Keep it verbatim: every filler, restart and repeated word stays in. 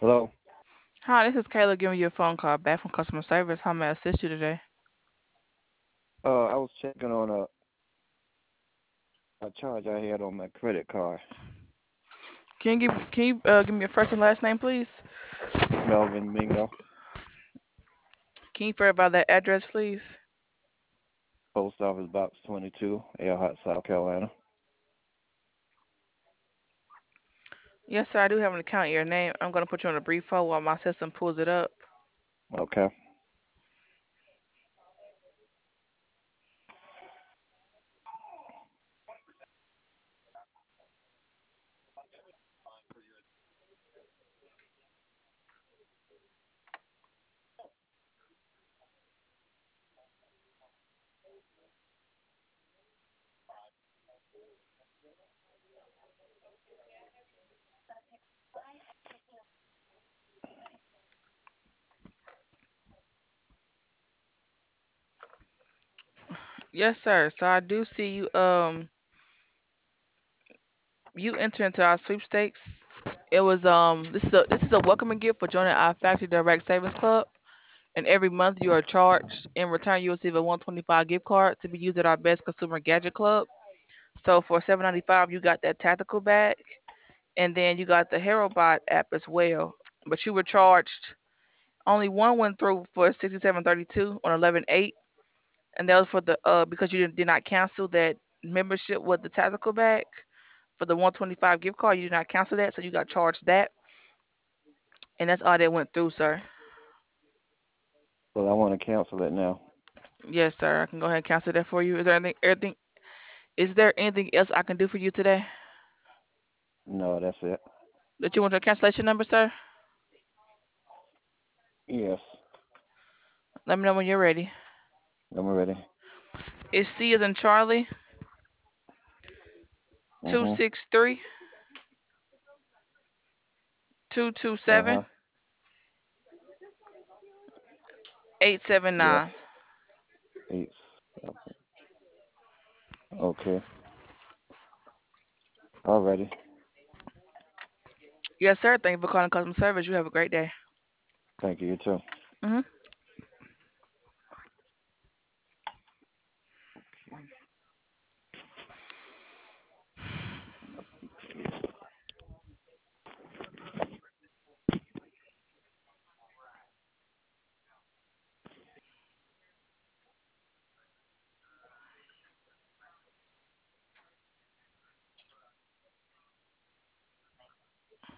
Hello. Hi, this is Kayla giving you a phone call back from customer service. How may I assist you today? Uh, I was checking on a a charge I had on my credit card. Can you give can you uh, give me your first and last name, please? Melvin Mingo, Can you verify that address, please? Post Office Box twenty-two, Earhart, South Carolina. Yes, sir. I do have an account in your name. I'm gonna put you on a brief hold while my system pulls it up. Okay. Yes, sir. So I do see you. Um, you enter into our sweepstakes. It was um. This is a this is a welcoming gift for joining our Factory Direct Savings Club. And every month you are charged. In return, you receive a one twenty-five gift card to be used at our Best Consumer Gadget Club. So for seven ninety-five, you got that tactical bag, and then you got the HeroBot app as well. But you were charged. Only one went through for sixty-seven thirty-two on eleven eight, and that was for the uh because you did, did not cancel that membership with the tactical bag for the one twenty-five gift card. You did not cancel that, so you got charged that, and that's all that went through, sir. Well, I want to cancel it now. Yes, sir. I can go ahead and cancel that for you. Is there anything, anything is there anything else I can do for you today? No, that's it. Did you want your cancellation number, sir? Yes, Let me know when you're ready. I'm ready. It's C as in Charlie, two Mhm. six three two two Uh seven huh. eight seven Yes. nine. Eight. Okay. Alrighty. Yes, sir. Thank you for calling customer service. You have a great day. Thank you. You too. Mhm.